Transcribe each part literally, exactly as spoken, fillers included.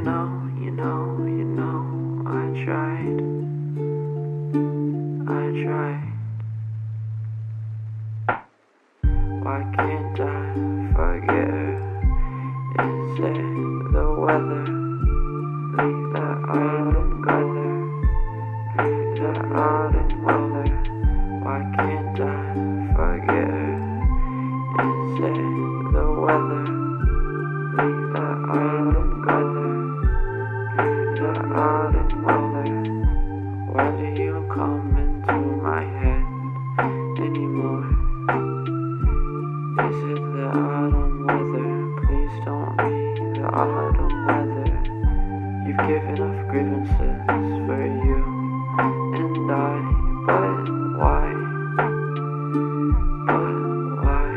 know, you know, you know, I tried, I tried. Why can't I forget her? Is it the weather? Leave the autumn weather, leave the autumn weather. Why can't I forget her? Is it the weather? Leave the autumn weather, leave the autumn weather. Why do you come into my head anymore? Is it the autumn weather? Please don't be the autumn weather. You've given off grievances for you and I, but why? But why?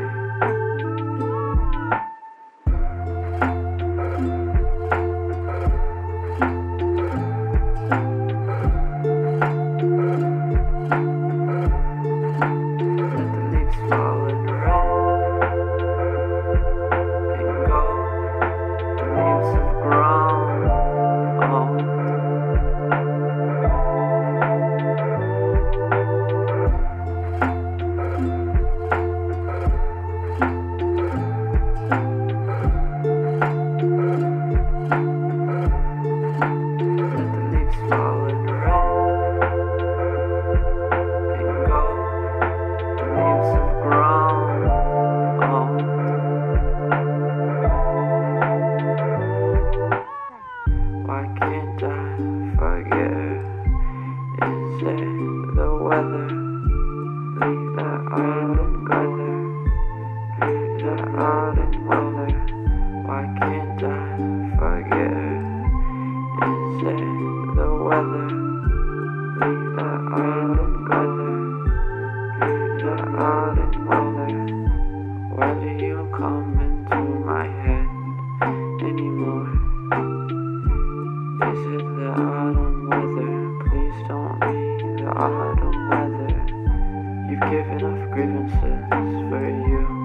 Let the leaves fall and red and go. The leaves have grown old. Let the leaves fall and red and go. The leaves have grown old. Why can't I forget her? Is it the weather? Leave the autumn weather, leave the autumn weather. Why can't I forget her? Is it the weather? Leave the autumn weather, leave the autumn weather. Why do you come into my head anymore? Is it the autumn weather? Please don't be the autumn weather. You've given off grievances for you